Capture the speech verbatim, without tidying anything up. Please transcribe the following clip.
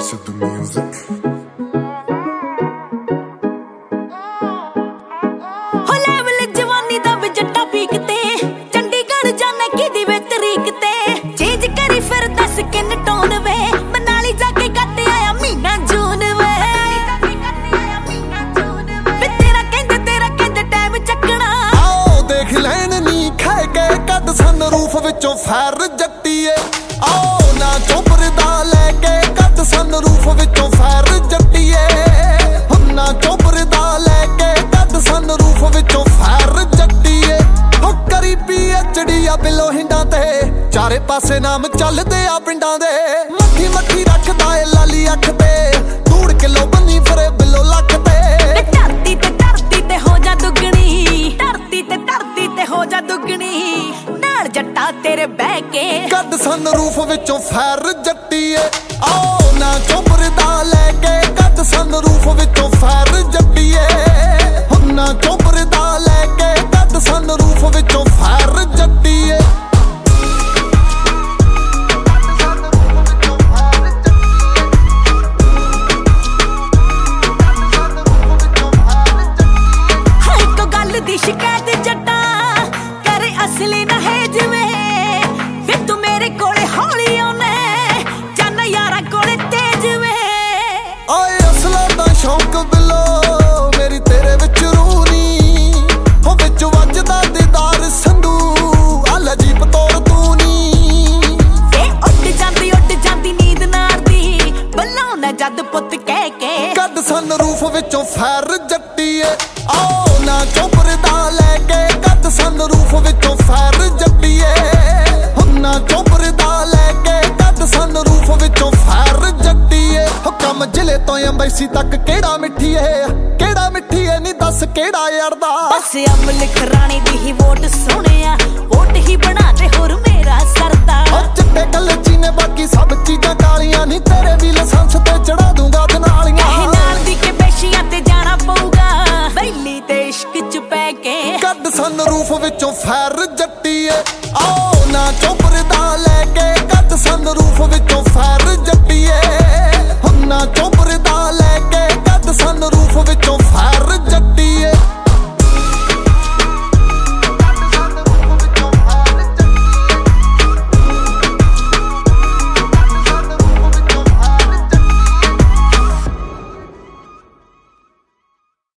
voice of the music. हो level जवानी दा भी जट्टा पीकते चंडीगढ़ जाने की दी वे तरीक ते चेंज करी फिर दस किन टोन वे मनाली जाके कट आया मीना जून वे वे तेरा कहंदे तेरा कहंदे टाइम चकना आओ देख लैन नी खाए के कद सन रूफ विचों फैर जट्टीए आओ ना चोपर दा लेके कद सन रूफ विचों फैर जट्टीए ना चोपर दा लेके कद सन रूफ विचों फैर जट्टीए हो करी पीएचडी आ बिलो हिंडा ते चारे पासे नाम चलदे आ पिंडां दे मੱਠੀ मੱਠੀ रखदा ए लाली अख ते धूड़ किलो बनी फिरे बिलो लख ते धरती ते धरती ते हो जा दुगनी धरती ते धरती ते हो जा दुगनी नाल जट्टा तेरे बह के कद सन रूफ विचों फैर जट्टीए आओ ना चोपर दा लेके कद सन रूफ विचों फैर जट्टीए ना चोपर दा लेके कद सन रूफ विचों फैर जट्टीए हाय को गल दी शिकायत जट्टा करे असली ना है जिवे वे तू मेरे कोले हौली आने जाना यारा कोले तेज वे ओए असला दा शौक बिलो मेरी तेरे विच रूह नी हो विच वजदा दीदार संधू आला जीप तोर तू नी वे उड़ जांदी उड़ जांदी नींद नार दी बलाउना जद पुੱਤ ਕਹਿ ਕੇ कद सन रूफ विचों फैर जट्टीए आओ ना चोपर दा लेके कद सन रूफ विचों फैर जट्टीए ना चोपर दा लेके कद सन रूफ विचों फैर जट्टीए हो कम जिले तो अंबैसी तक केड़ा मिठी है केड़ा मिठी है नी दस केड़ा अड़दा बस अब लिख रानी दी ही वोट सोहणिया वोट ही बना दे होर मेरा सरदा ओ चिट्टे कलची ने बाकी सब चीजां कालियां नी तेरे भी लाइसेंस ते चढ़ा दूंगा दनालियां ਇਹ ਨਾਲ ਦੀ ਕੇ ਬੇਸ਼ੀਆਂ ਤੇ ਜਾਣਾ ਪਊਗਾ ਵੈਲੀ ਤੇ ਇਸ਼ਕ ਚ ਪੈ ਕੇ कद सन रूफ विचों फैर जट्टीए आओ ना चोपर दा लेके कद सन रूफ विचों फैर जट्टीए ना चोपर